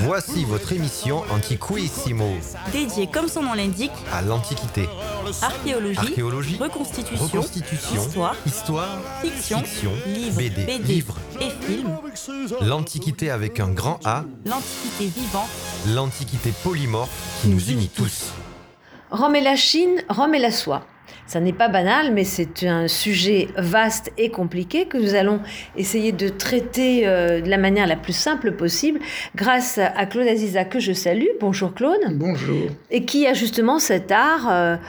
Voici votre émission Antiquissimo, dédiée, comme son nom l'indique, à l'Antiquité. Archéologie, reconstitution, histoire, fiction, livres et films. L'Antiquité avec un grand A, L'Antiquité vivante, l'Antiquité polymorphe qui nous unit tous. Rome et la Chine, Rome et la soie. Ça n'est pas banal, mais c'est un sujet vaste et compliqué que nous allons essayer de traiter de la manière la plus simple possible grâce à Claude Aziza, que je salue. Bonjour Claude. Bonjour. Et qui a justement cet art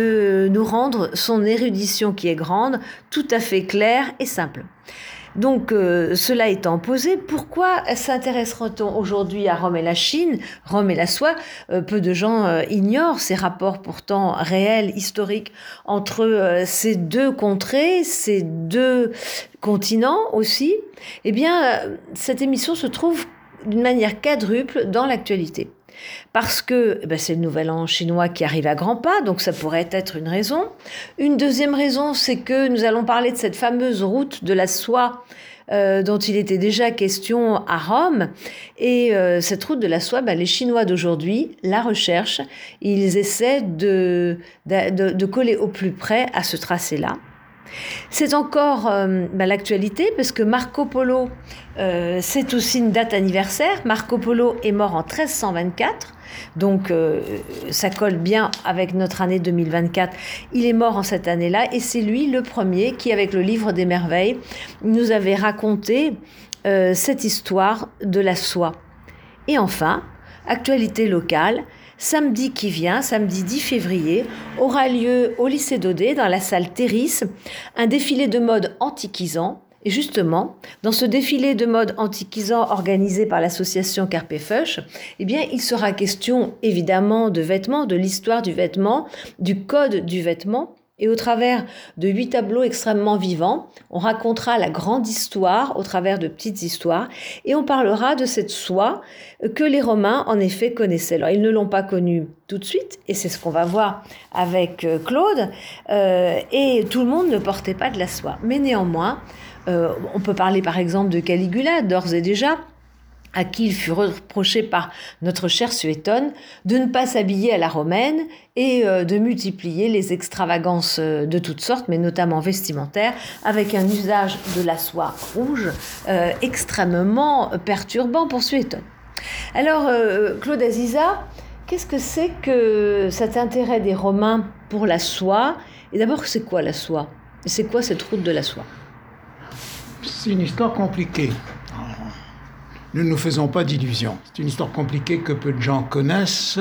de nous rendre son érudition qui est grande, tout à fait claire et simple. Donc, cela étant posé, pourquoi s'intéressera-t-on aujourd'hui à Rome et la Chine, Rome et la soie? Peu de gens ignorent ces rapports pourtant réels, historiques, entre ces deux contrées, ces deux continents aussi. Eh bien, cette émission se trouve d'une manière quadruple dans l'actualité. Parce que c'est le nouvel an chinois qui arrive à grands pas, donc ça pourrait être une raison. Une deuxième raison, c'est que nous allons parler de cette fameuse route de la soie dont il était déjà question à Rome. Et cette route de la soie, les Chinois d'aujourd'hui la recherchent. Ils essaient de coller au plus près à ce tracé-là. C'est encore l'actualité parce que Marco Polo, c'est aussi une date anniversaire. Marco Polo est mort en 1324, donc ça colle bien avec notre année 2024. Il est mort en cette année-là et c'est lui le premier qui, avec le livre des merveilles, nous avait raconté cette histoire de la soie. Et enfin, actualité locale, samedi qui vient, samedi 10 février, aura lieu au lycée d'Audet, dans la salle Terris, un défilé de mode antiquisant. Et justement, dans ce défilé de mode antiquisant organisé par l'association Carpefeuch, il sera question évidemment de vêtements, de l'histoire du vêtement, du code du vêtement. Et au travers de 8 tableaux extrêmement vivants, on racontera la grande histoire au travers de petites histoires et on parlera de cette soie que les Romains en effet connaissaient. Alors ils ne l'ont pas connue tout de suite et c'est ce qu'on va voir avec Claude et tout le monde ne portait pas de la soie. Mais néanmoins, on peut parler par exemple de Caligula d'ores et déjà, à qui il fut reproché par notre chère Suétone de ne pas s'habiller à la romaine et de multiplier les extravagances de toutes sortes, mais notamment vestimentaires, avec un usage de la soie rouge extrêmement perturbant pour Suétone. Alors, Claude Aziza, qu'est-ce que c'est que cet intérêt des Romains pour la soie? Et d'abord, c'est quoi la soie? Et c'est quoi cette route de la soie? C'est une histoire compliquée. Ne nous faisons pas d'illusions. C'est une histoire compliquée que peu de gens connaissent.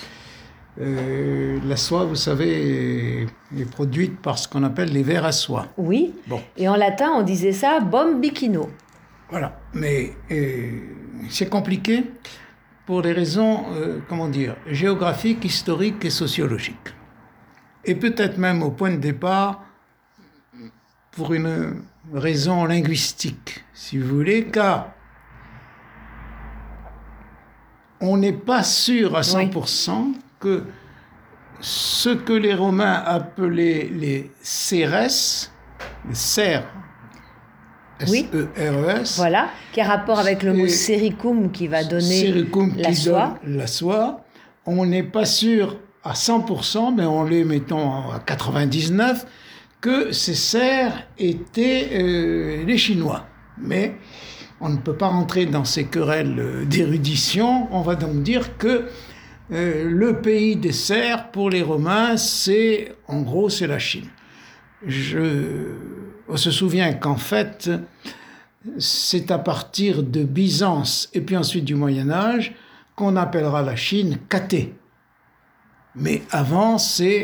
La soie, vous savez, est produite par ce qu'on appelle les vers à soie. Oui, bon. Et en latin, on disait ça « bombichino ». Voilà, mais c'est compliqué pour des raisons, géographiques, historiques et sociologiques. Et peut-être même au point de départ, pour une raison linguistique, si vous voulez, car on n'est pas sûr à 100% que ce que les Romains appelaient les ceres, les cerfs, S-E-R-E-S. Voilà, qui a rapport avec le mot sericum qui va donner la soie. La soie. On n'est pas sûr à 100%, mais on les mettons à 99%, que ces cerfs étaient les Chinois. Mais on ne peut pas rentrer dans ces querelles d'érudition. On va donc dire que le pays des cerfs, pour les Romains, c'est la Chine. On se souvient qu'en fait, c'est à partir de Byzance et puis ensuite du Moyen-Âge qu'on appellera la Chine Cathée. Mais avant,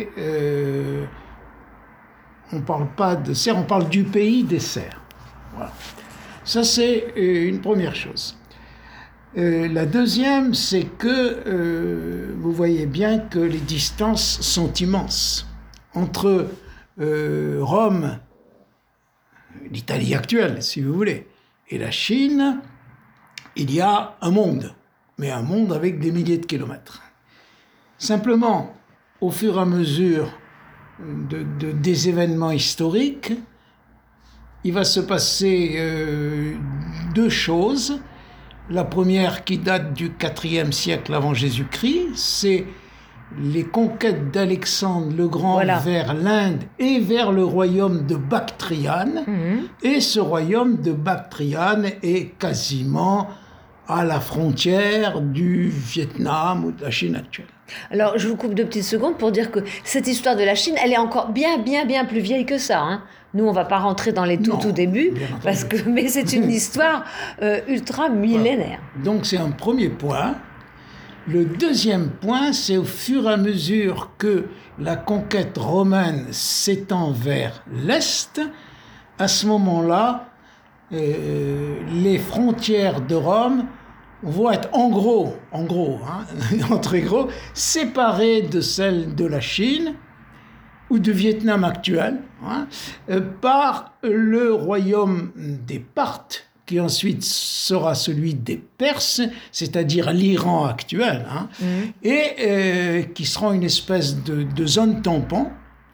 on ne parle pas de cerfs, on parle du pays des cerfs. Voilà. Ça, c'est une première chose. La deuxième, c'est que vous voyez bien que les distances sont immenses. Entre Rome, l'Italie actuelle, si vous voulez, et la Chine, il y a un monde, mais un monde avec des milliers de kilomètres. Simplement, au fur et à mesure des événements historiques, il va se passer deux choses. La première, qui date du IVe siècle avant Jésus-Christ, c'est les conquêtes d'Alexandre le Grand vers l'Inde et vers le royaume de Bactriane. Et ce royaume de Bactriane est quasiment à la frontière du Vietnam ou de la Chine actuelle. Alors, je vous coupe 2 petites secondes pour dire que cette histoire de la Chine, elle est encore bien plus vieille que ça. Hein. Nous, on ne va pas rentrer dans les tout débuts, mais c'est une histoire ultra millénaire. Voilà. Donc, c'est un premier point. Le deuxième point, c'est au fur et à mesure que la conquête romaine s'étend vers l'Est, à ce moment-là, les frontières de Rome vont être en gros, en très gros, séparées de celles de la Chine ou du Vietnam actuel, par le royaume des Parthes, qui ensuite sera celui des Perses, c'est-à-dire l'Iran actuel, et qui sera une espèce de zone tampon.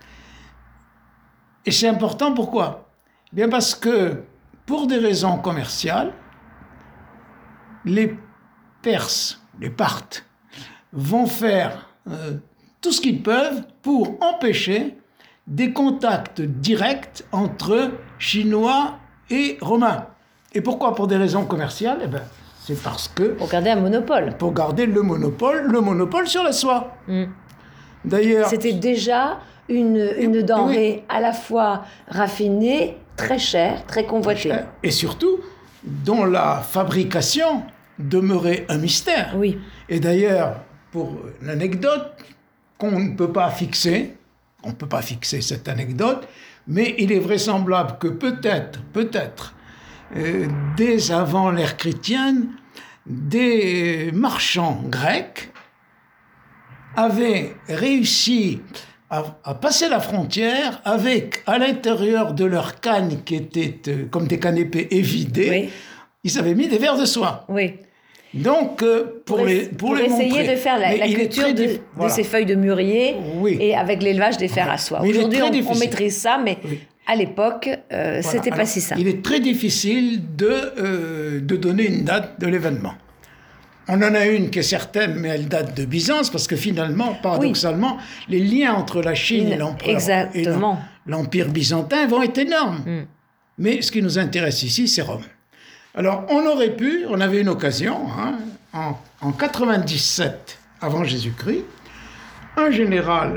Et c'est important, pourquoi ? Bien parce que, pour des raisons commerciales, les Perses, les Parthes, vont faire tout ce qu'ils peuvent pour empêcher des contacts directs entre Chinois et Romains. Et pourquoi ? Pour des raisons commerciales ? Eh ben, c'est parce que... Pour garder un monopole. Pour garder le monopole sur la soie. D'ailleurs... C'était déjà une denrée à la fois raffinée, très chère, très convoitée. Et surtout, dont la fabrication demeurait un mystère. Oui. Et d'ailleurs, pour l'anecdote, qu'on ne peut pas fixer, on ne peut pas fixer cette anecdote, mais il est vraisemblable que peut-être, dès avant l'ère chrétienne, des marchands grecs avaient réussi à passer la frontière avec, à l'intérieur de leurs cannes qui étaient comme des cannes épées et vidées, ils avaient mis des vers de soie. Oui. Donc, pour essayer montrer, de faire la culture de ces feuilles de mûrier et avec l'élevage des fers à soie. Aujourd'hui, on maîtrise ça, mais à l'époque, c'était pas si simple. Il est très difficile de donner une date de l'événement. On en a une qui est certaine, mais elle date de Byzance, parce que finalement, paradoxalement, les liens entre la Chine et l'Empire byzantin vont être énormes. Mais ce qui nous intéresse ici, c'est Rome. Alors, on avait une occasion, en 97 avant Jésus-Christ, un général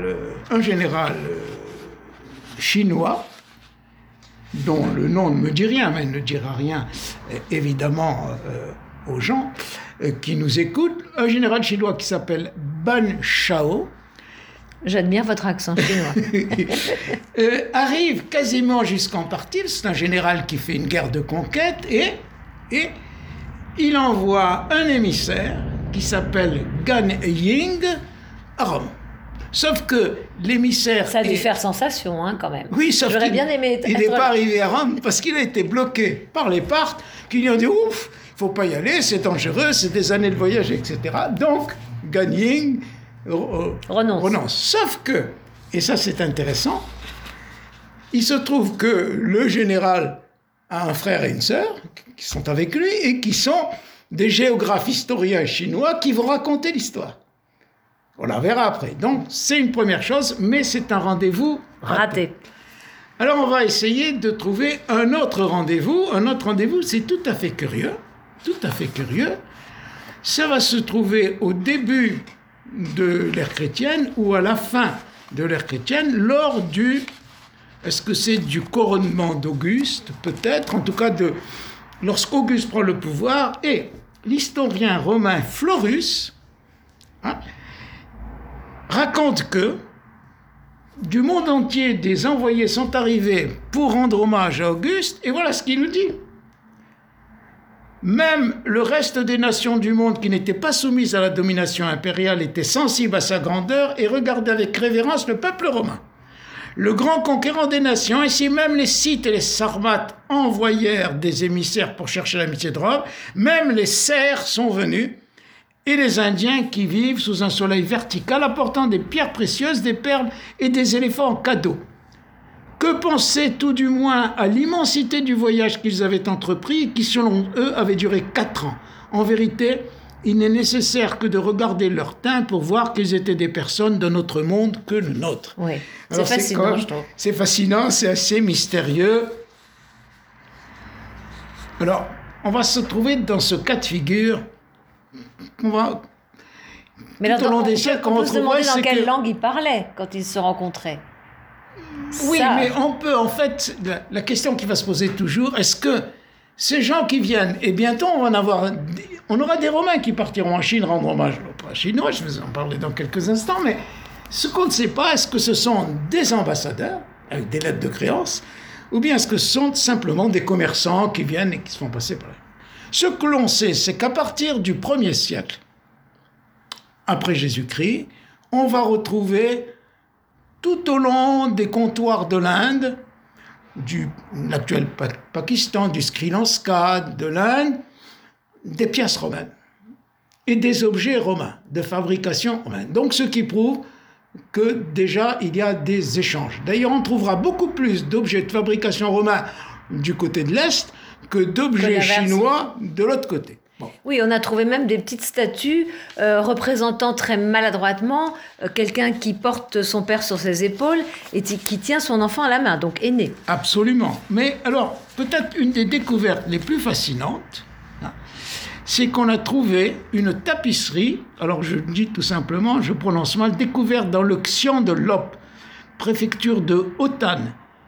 chinois, dont le nom ne me dit rien, mais il ne dira rien, évidemment, aux gens qui nous écoutent, un général chinois qui s'appelle Ban Chao. J'admire votre accent chinois. Arrive quasiment jusqu'en partie, c'est un général qui fait une guerre de conquête, et il envoie un émissaire qui s'appelle Gan Ying à Rome. Sauf que l'émissaire... Ça a dû faire sensation, quand même. Oui, sauf J'aurais bien aimé il n'est pas arrivé à Rome parce qu'il a été bloqué par les Parthes qui lui ont dit « Ouf, il ne faut pas y aller, c'est dangereux, c'est des années de voyage, etc. » Donc, Gan Ying renonce. Sauf que, et ça c'est intéressant, il se trouve que le général a un frère et une sœur qui sont avec lui et qui sont des géographes historiens chinois qui vont raconter l'histoire. On la verra après. Donc, c'est une première chose, mais c'est un rendez-vous raté. Alors, on va essayer de trouver un autre rendez-vous. Un autre rendez-vous, c'est tout à fait curieux. Ça va se trouver au début de l'ère chrétienne ou à la fin de l'ère chrétienne, lors du... Est-ce que c'est du couronnement d'Auguste ? Peut-être. En tout cas, lorsqu'Auguste prend le pouvoir, et l'historien romain Florus raconte que du monde entier, des envoyés sont arrivés pour rendre hommage à Auguste, et voilà ce qu'il nous dit. Même le reste des nations du monde qui n'étaient pas soumises à la domination impériale étaient sensibles à sa grandeur et regardaient avec révérence le peuple romain. Le grand conquérant des nations, ainsi même les Scythes et les Sarmates envoyèrent des émissaires pour chercher l'amitié de Rome, même les Serfs sont venus, et les Indiens qui vivent sous un soleil vertical apportant des pierres précieuses, des perles et des éléphants en cadeau. Que pensaient tout du moins à l'immensité du voyage qu'ils avaient entrepris et qui, selon eux, avait duré 4 ans. En vérité, il n'est nécessaire que de regarder leur teint pour voir qu'ils étaient des personnes d'un autre monde que le nôtre. Oui, c'est fascinant, je trouve. C'est fascinant, c'est assez mystérieux. Alors, on va se trouver dans ce cas de figure. Mais tout au long des siècles, on peut se demander dans quelle langue ils parlaient quand ils se rencontraient. Oui, mais on peut, en fait, la question qui va se poser toujours, est-ce que ces gens qui viennent, et bientôt on aura des Romains qui partiront en Chine rendre hommage à l'opéra chinois, je vais en parler dans quelques instants, mais ce qu'on ne sait pas, est-ce que ce sont des ambassadeurs, avec des lettres de créance, ou bien est-ce que ce sont simplement des commerçants qui viennent et qui se font passer par là. Ce que l'on sait, c'est qu'à partir du 1er siècle, après Jésus-Christ, on va retrouver tout au long des comptoirs de l'Inde, de l'actuel Pakistan, du Sri Lanka, de l'Inde, des pièces romaines et des objets romains, de fabrication romaine. Donc ce qui prouve que déjà il y a des échanges. D'ailleurs, on trouvera beaucoup plus d'objets de fabrication romains du côté de l'Est que d'objets chinois de l'autre côté. Bon. Oui, on a trouvé même des petites statues représentant très maladroitement quelqu'un qui porte son père sur ses épaules et qui tient son enfant à la main, donc aîné. Absolument. Mais alors, peut-être une des découvertes les plus fascinantes, c'est qu'on a trouvé une tapisserie, alors je dis tout simplement, je prononce mal, découverte dans le xian de Lop, préfecture de Hotan,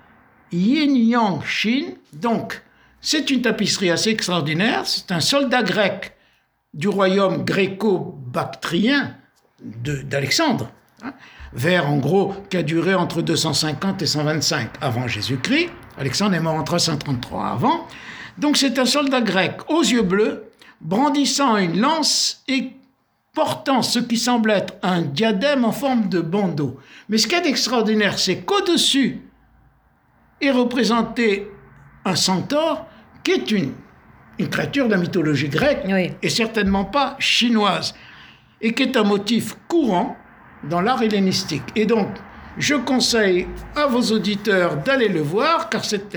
Yin-Yang, Chine, donc. C'est une tapisserie assez extraordinaire. C'est un soldat grec du royaume gréco-bactrien d'Alexandre, vers en gros qui a duré entre 250 et 125 avant Jésus-Christ. Alexandre est mort en 333 avant. Donc c'est un soldat grec aux yeux bleus, brandissant une lance et portant ce qui semble être un diadème en forme de bandeau. Mais ce qui est extraordinaire, c'est qu'au-dessus est représenté un centaure qui est une créature de la mythologie grecque, oui, et certainement pas chinoise, et qui est un motif courant dans l'art hellénistique. Et donc, je conseille à vos auditeurs d'aller le voir, car cette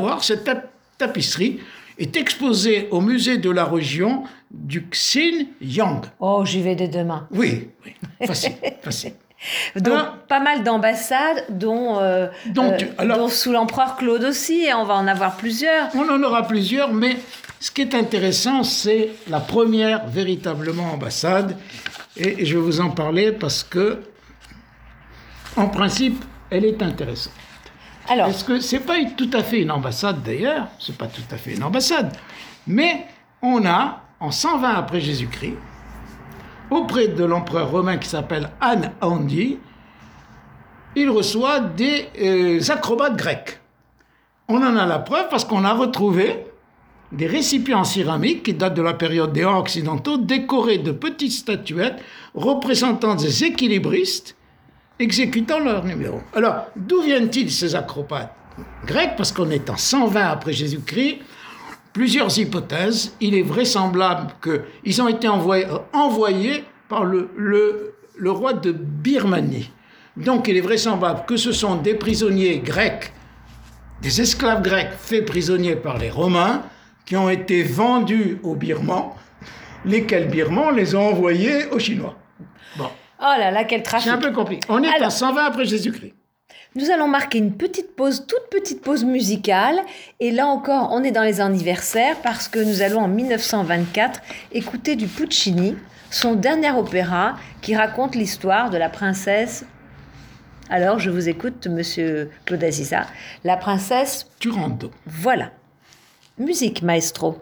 tapisserie est exposée au musée de la région du Xinjiang. Oh, j'y vais dès demain. Oui, facile, facile. Donc, pas mal d'ambassades, dont sous l'empereur Claude aussi, et on va en avoir plusieurs. On en aura plusieurs, mais ce qui est intéressant, c'est la première véritablement ambassade, et je vais vous en parler parce que, en principe, elle est intéressante. Alors, parce que c'est pas tout à fait une ambassade d'ailleurs, c'est pas tout à fait une ambassade, mais on a, en 120 après Jésus-Christ, auprès de l'empereur romain qui s'appelle Anne Andi, il reçoit des acrobates grecs. On en a la preuve parce qu'on a retrouvé des récipients en céramique qui datent de la période des Hans occidentaux, décorés de petites statuettes représentant des équilibristes exécutant leur numéro. Alors, d'où viennent-ils ces acrobates grecs? Parce qu'on est en 120 après Jésus-Christ. Plusieurs hypothèses. Il est vraisemblable qu'ils ont été envoyés par le roi de Birmanie. Donc, il est vraisemblable que ce sont des prisonniers grecs, des esclaves grecs faits prisonniers par les Romains, qui ont été vendus aux Birmans, lesquels Birmans les ont envoyés aux Chinois. Bon. Oh là là, quel trafic. C'est un peu compliqué. On est en 120 après Jésus-Christ. Nous allons marquer une toute petite pause musicale. Et là encore, on est dans les anniversaires parce que nous allons en 1924 écouter du Puccini, son dernier opéra qui raconte l'histoire de la princesse. Alors, je vous écoute, monsieur Claude Aziza. La princesse Turandot. Voilà. Musique, maestro.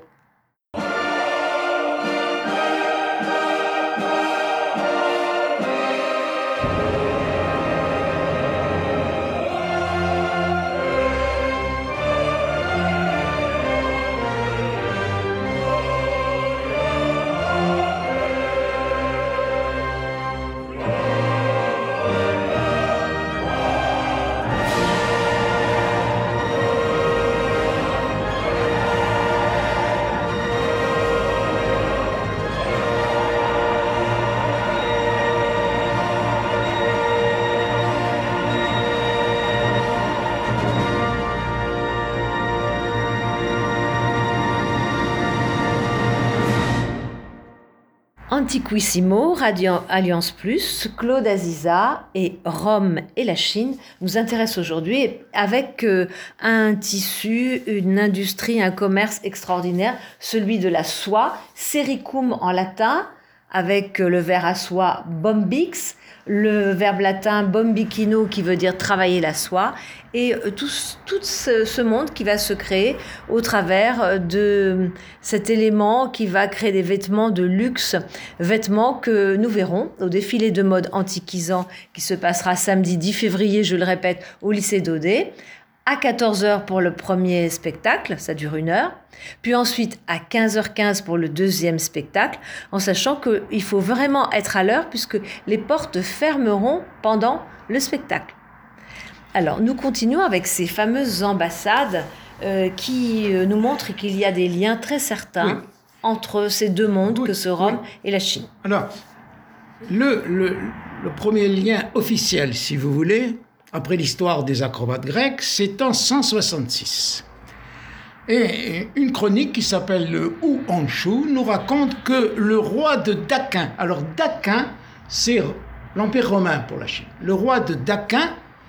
Antiquissimo, Radio Alliance Plus, Claude Aziza et Rome et la Chine nous intéressent aujourd'hui avec un tissu, une industrie, un commerce extraordinaire, celui de la soie, sericum en latin, avec le verbe à soie bombix, le verbe latin bombicino qui veut dire travailler la soie, et tout ce monde qui va se créer au travers de cet élément qui va créer des vêtements de luxe, vêtements que nous verrons au défilé de mode antiquisant qui se passera samedi 10 février, je le répète, au lycée d'Audet, à 14h pour le premier spectacle, ça dure 1 heure, puis ensuite à 15h15 pour le deuxième spectacle, en sachant qu'il faut vraiment être à l'heure puisque les portes fermeront pendant le spectacle. Alors, nous continuons avec ces fameuses ambassades qui nous montrent qu'il y a des liens très certains entre ces deux mondes que sont Rome et la Chine. Alors, le premier lien officiel, si vous voulez, après l'histoire des acrobates grecs, c'est en 166. Et une chronique qui s'appelle le Hu Honshu nous raconte que le roi de Dakin, alors Dakin, c'est l'Empire romain pour la Chine, le roi de Dakin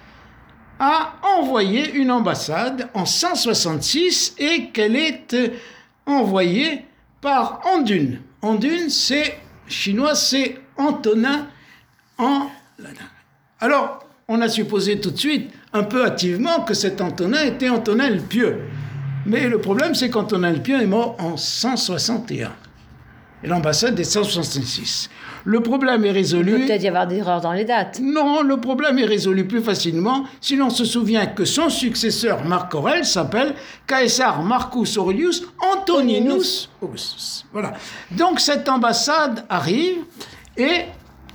a envoyé une ambassade en 166 et qu'elle est envoyée par Andune. Andune, c'est chinois, c'est Antonin en latin. Alors, on a supposé tout de suite, un peu hâtivement, que cet Antonin était Antonin le Pieux. Mais le problème, c'est qu'Antonin le Pieux est mort en 161. Et l'ambassade est 166. Le problème est résolu... Il peut peut-être y avoir des erreurs dans les dates. Non, le problème est résolu plus facilement si l'on se souvient que son successeur, Marc Aurèle, s'appelle Caesar Marcus Aurelius Antoninus Augustus. Voilà. Donc cette ambassade arrive et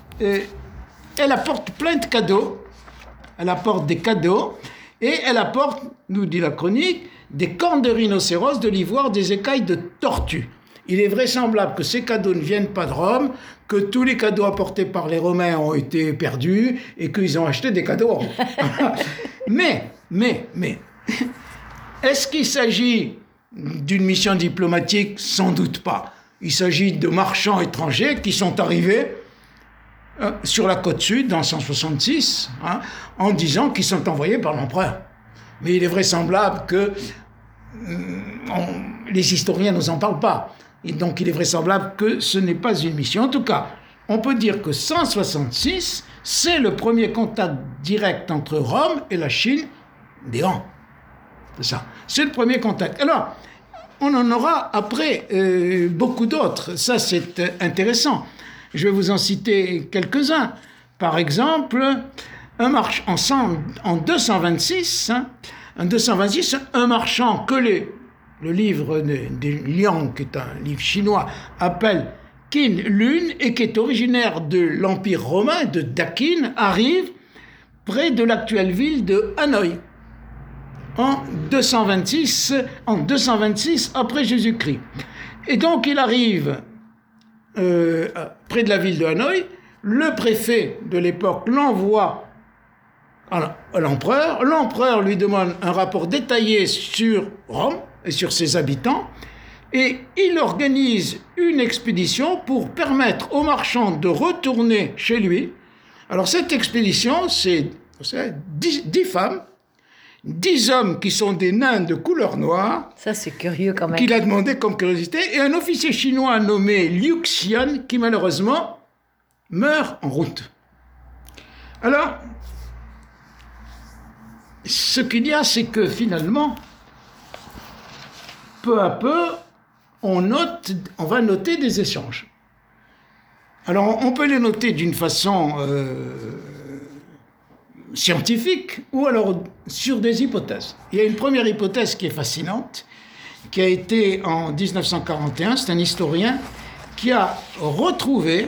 elle apporte plein de cadeaux. Elle apporte des cadeaux et elle apporte, nous dit la chronique, des cornes de rhinocéros, de l'ivoire, des écailles de tortue. Il est vraisemblable que ces cadeaux ne viennent pas de Rome, que tous les cadeaux apportés par les Romains ont été perdus et qu'ils ont acheté des cadeaux. Mais, est-ce qu'il s'agit d'une mission diplomatique? Sans doute pas. Il s'agit de marchands étrangers qui sont arrivés sur la côte sud en 166, en disant qu'ils sont envoyés par l'empereur. Mais il est vraisemblable que les historiens ne nous en parlent pas. Et donc il est vraisemblable que ce n'est pas une mission. En tout cas, on peut dire que 166, c'est le premier contact direct entre Rome et la Chine des Han. C'est ça. C'est le premier contact. Alors, on en aura après beaucoup d'autres. Ça, c'est intéressant. Je vais vous en citer quelques-uns. Par exemple, en 226, un marchand que le livre de Liang, qui est un livre chinois, appelle Qin Lun et qui est originaire de l'Empire romain, de Dakin, arrive près de l'actuelle ville de Hanoï en 226 après Jésus-Christ. Et donc il arrive près de la ville de Hanoï, le préfet de l'époque l'envoie à l'empereur. L'empereur lui demande un rapport détaillé sur Rome et sur ses habitants, et il organise une expédition pour permettre aux marchands de retourner chez lui. Alors cette expédition, c'est 10 femmes, 10 hommes qui sont des nains de couleur noire. Ça, c'est curieux quand même. Qu'il a demandé comme curiosité, et un officier chinois nommé Liu Xian, qui malheureusement meurt en route. Alors, ce qu'il y a, c'est que finalement, peu à peu, on va noter des échanges. Alors, on peut les noter d'une façon scientifique ou alors sur des hypothèses. Il y a une première hypothèse qui est fascinante, qui a été en 1941, c'est un historien qui a retrouvé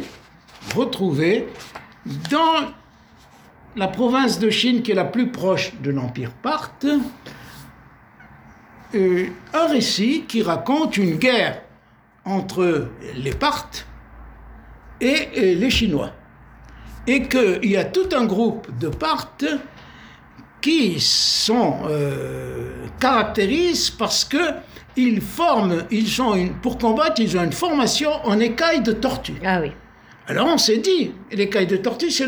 dans la province de Chine qui est la plus proche de l'Empire parthe, un récit qui raconte une guerre entre les Parthes et les Chinois. Et qu'il y a tout un groupe de Parthes qui sont caractérisent parce que pour combattre, ils ont une formation en écailles de tortue. Ah oui. Alors on s'est dit, l'écaille de tortue, c'est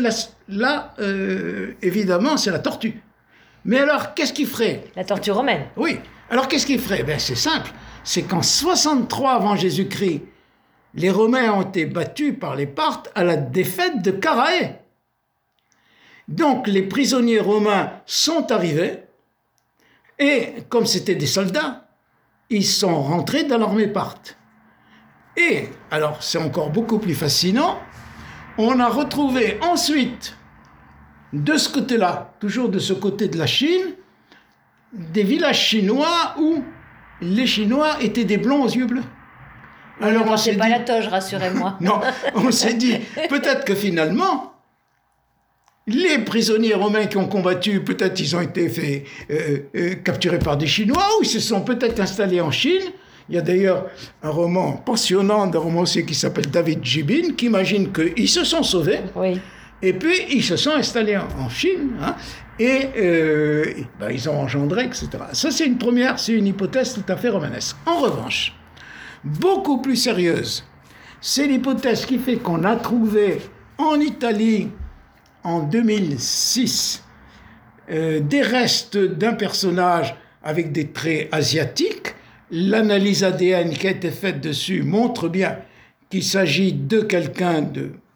évidemment, c'est la tortue. Mais alors, qu'est-ce qu'ils feraient? La tortue romaine. Oui. Alors, qu'est-ce qu'ils feraient? Ben, c'est simple. C'est qu'en 63 avant Jésus-Christ, les Romains ont été battus par les Parthes à la défaite de Caraë. Donc, les prisonniers romains sont arrivés et, comme c'était des soldats, ils sont rentrés dans l'armée parthe. Et, alors, c'est encore beaucoup plus fascinant, on a retrouvé ensuite, de ce côté-là, toujours de ce côté de la Chine, des villages chinois où les Chinois étaient des blonds aux yeux bleus. Alors on s'est pas la toge, rassurez-moi. Non, on s'est dit, peut-être que finalement, les prisonniers romains qui ont combattu, peut-être ils ont été capturés par des Chinois, ou ils se sont peut-être installés en Chine. Il y a d'ailleurs un roman passionnant d'un romancier qui s'appelle David Gibin, qui imagine qu'ils se sont sauvés. Oui. Et puis, ils se sont installés en Chine, et ils ont engendré, etc. Ça, c'est une hypothèse tout à fait romanesque. En revanche, beaucoup plus sérieuse, c'est l'hypothèse qui fait qu'on a trouvé en Italie, en 2006, des restes d'un personnage avec des traits asiatiques. L'analyse ADN qui a été faite dessus montre bien qu'il s'agit de quelqu'un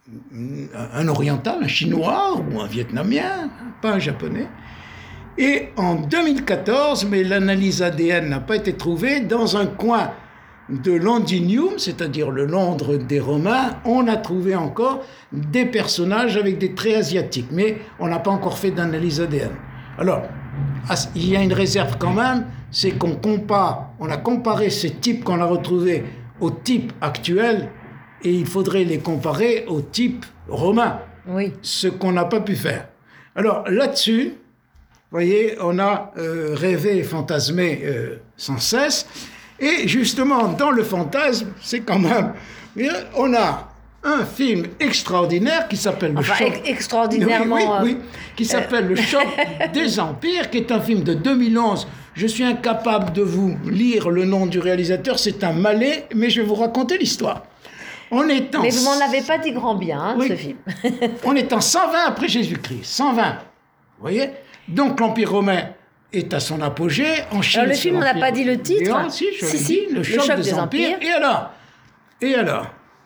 un oriental, un chinois ou un vietnamien, pas un japonais. Et en 2014, mais l'analyse ADN n'a pas été trouvée, dans un coin de Londinium, c'est-à-dire le Londres des Romains, on a trouvé encore des personnages avec des traits asiatiques, mais on n'a pas encore fait d'analyse ADN. Alors, il y a une réserve quand même, c'est on a comparé ces types qu'on a retrouvés aux types actuels, et il faudrait les comparer aux types romains, oui. Ce qu'on n'a pas pu faire. Alors là-dessus, vous voyez, on a rêvé et fantasmé sans cesse, et justement, dans le fantasme, c'est quand même... On a un film extraordinaire qui s'appelle Le Choc... extraordinairement... Oui, qui s'appelle Le Choc des Empires, qui est un film de 2011. Je suis incapable de vous lire le nom du réalisateur, c'est un Malais, mais je vais vous raconter l'histoire. Mais vous m'en avez pas dit grand bien, oui. Ce film. On est en 120 après Jésus-Christ, 120. Vous voyez? Donc l'Empire romain est à son apogée. En Chine, alors le film, on n'a pas dit le titre. Si, je l'ai dit, Le Choc des Empires. Et alors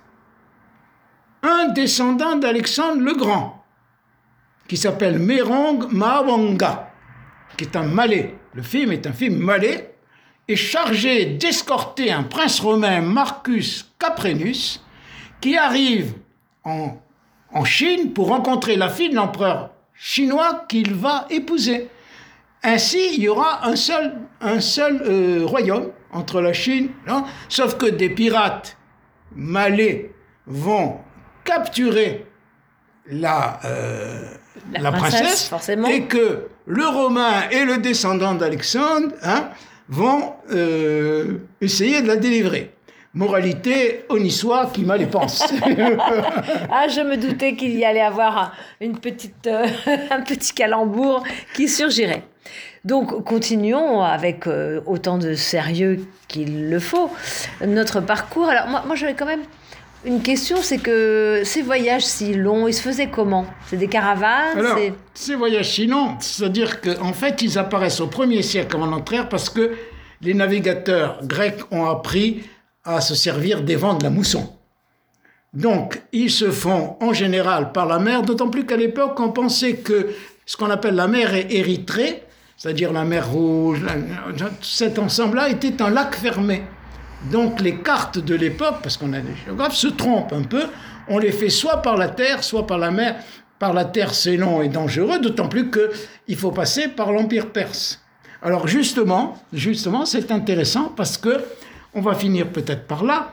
un descendant d'Alexandre le Grand, qui s'appelle Merong Mahawanga, qui est un Malais. Le film est un film malais, est chargé d'escorter un prince romain, Marcus Caprenus, qui arrive en Chine pour rencontrer la fille de l'empereur chinois qu'il va épouser. Ainsi, il y aura un seul royaume entre la Chine, sauf que des pirates malais vont capturer la princesse, forcément. Et que le Romain et le descendant d'Alexandre vont essayer de la délivrer. Moralité, on y soit qui mal y pense. Ah, je me doutais qu'il y allait avoir un petit calembour qui surgirait. Donc, continuons avec autant de sérieux qu'il le faut notre parcours. Alors, moi j'avais quand même une question, c'est que ces voyages si longs, ils se faisaient comment? C'est des caravanes? Alors, ces voyages si longs, c'est-à-dire qu'en fait, ils apparaissent au 1er siècle avant notre ère parce que les navigateurs grecs ont appris à se servir des vents de la mousson. Donc, ils se font en général par la mer, d'autant plus qu'à l'époque, on pensait que ce qu'on appelle la mer Érythrée, c'est-à-dire la mer Rouge, cet ensemble-là était un lac fermé. Donc, les cartes de l'époque, parce qu'on a des géographes, se trompent un peu. On les fait soit par la terre, soit par la mer. Par la terre, c'est long et dangereux, d'autant plus qu'il faut passer par l'Empire perse. Alors, justement, c'est intéressant parce que on va finir peut-être par là.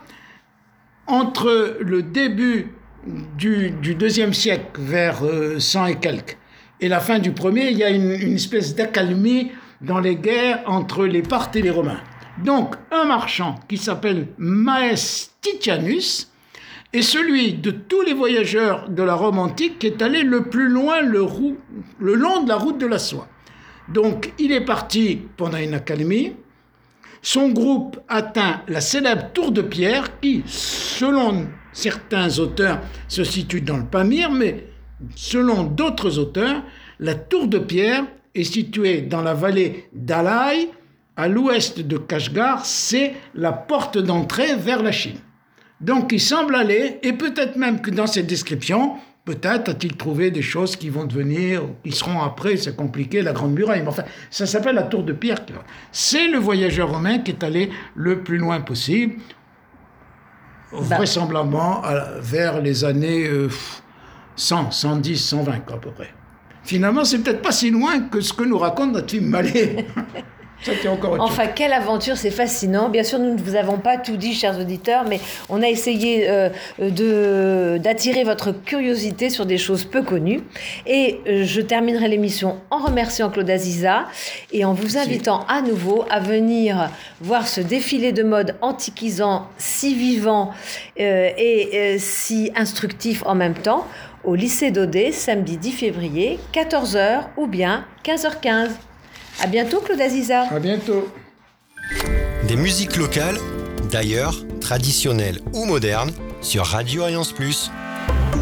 Entre le début du 2e siècle, vers 100 et quelques, et la fin du 1er, il y a une espèce d'accalmie dans les guerres entre les Parthes et les Romains. Donc, un marchand qui s'appelle Maes Titianus est celui de tous les voyageurs de la Rome antique qui est allé le plus loin le long de la route de la soie. Donc, il est parti pendant une accalmie. Son groupe atteint la célèbre tour de Pierre qui, selon certains auteurs, se situe dans le Pamir, mais selon d'autres auteurs, la tour de Pierre est située dans la vallée d'Alai, à l'ouest de Kashgar. C'est la porte d'entrée vers la Chine. Donc il semble aller, et peut-être même que dans cette description, peut-être a-t-il trouvé des choses qui vont devenir, qui seront après, c'est compliqué, la Grande Muraille. Mais enfin, ça s'appelle la Tour de Pierre. C'est le voyageur romain qui est allé le plus loin possible, vraisemblablement vers les années 100, 110, 120 à peu près. Finalement, c'est peut-être pas si loin que ce que nous raconte notre film Malais. Enfin, quelle aventure, c'est fascinant. Bien sûr, nous ne vous avons pas tout dit, chers auditeurs, mais on a essayé d'attirer votre curiosité sur des choses peu connues. Et je terminerai l'émission en remerciant Claude Aziza et en vous invitant à nouveau à venir voir ce défilé de mode antiquisant, si vivant et si instructif en même temps, au lycée d'Audet, samedi 10 février, 14h ou bien 15h15. À bientôt, Claude Aziza. À bientôt. Des musiques locales, d'ailleurs, traditionnelles ou modernes, sur Radio Alliance Plus.